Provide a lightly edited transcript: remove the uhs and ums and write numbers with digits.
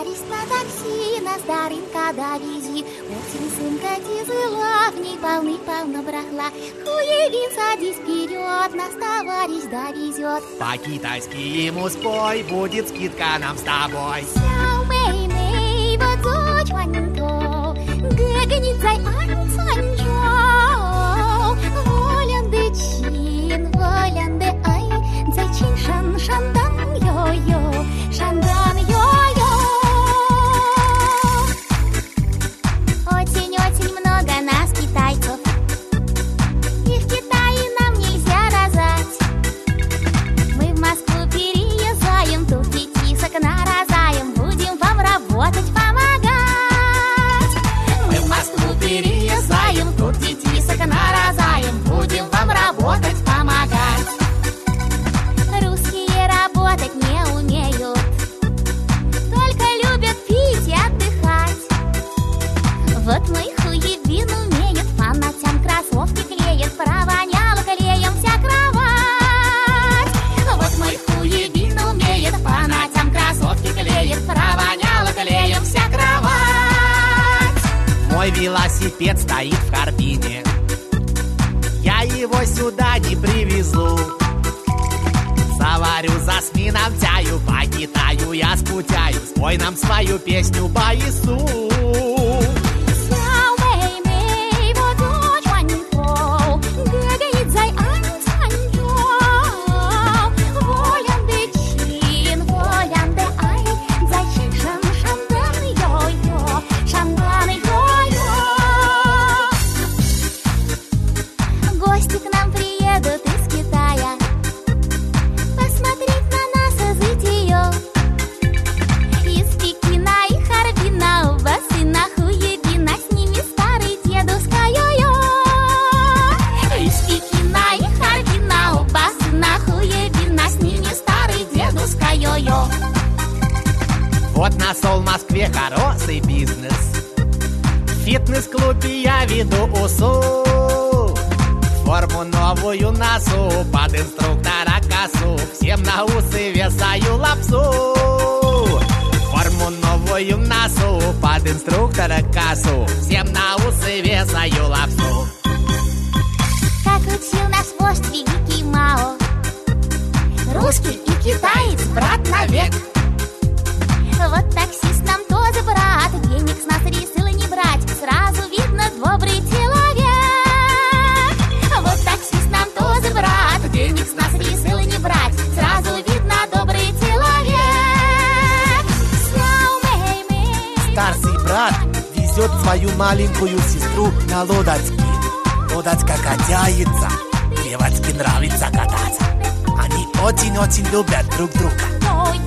Старість на такси, нас до рынка довези. Осень, сынка, тяжела, в ней полно брахла. Хуевин, садись вперед, нас товарищ довезет. По-китайски ему спой, будет скидка нам с тобой. Сяо мэй мэй, вот зочь ванько, гэгэнит зай ань цань чоу. Волян дэ чин, волян дэ ай, зай чин шан шандан йо-йо, шандан йо-йо. Очень-очень много нас, китайцев, и в Китае нам нельзя розать. Мы в Москву переезжаем, тут детисок нарожаем, будем вам работать, помогать. Мы в Москву переезжаем, тут детисок нарожаем, будем вам работать, помогать. Русские работать не умеют, только любят пить и отдыхать. Вот мой хуебин умеет, по ночам кроссовки клеит, провоняла клеем вся кровать. Вот мой хуебин умеет, по ночам кроссовки клеит, провоняла клеем вся кровать. Мой велосипед стоит в Харбине, я его сюда не привезу. Заварю за смином чаю, по Китаю я скучаю. Спой нам свою песню Баису. Сяо мэй мэй, вот зочь ванько, гэгэнит зай ань цань чоу. Волян дэ чин, волян дэ ай, зай чин шан шандан йо-йо, шандан йо-йо. Гости к нам приедут из Китая посмотреть на нас из Итиё. Из Пекина и Харбина, оба сына хуебина, с ними старый дедушка йо-йо. Из Пекина и Харбина, оба сына хуебина, с ними старый дедушка йо-йо. Вот нашел в Москве хороший бизнес. В фитнес-клубе я веду УСУ. Форму новую носу, под инструктора косу, всем на усы вешаю лапсу. Форму новую носу, под инструктора косу, всем на усы вешаю лапсу. Как учил наш вождь великий Мао, русский и китаец брат навек. Вот таксист нам тоже брат, денег с нас решил не брать, сразу видно добрый человек. Вот таксист нам тоже брат, денег с нас решил не брать, сразу видно добрый человек. Сяо мэй мэй. Старший брат везет свою маленькую сестру на лодочке. Лодочка катается, девочке нравится кататься. Они очень-очень любят друг друга. Ой,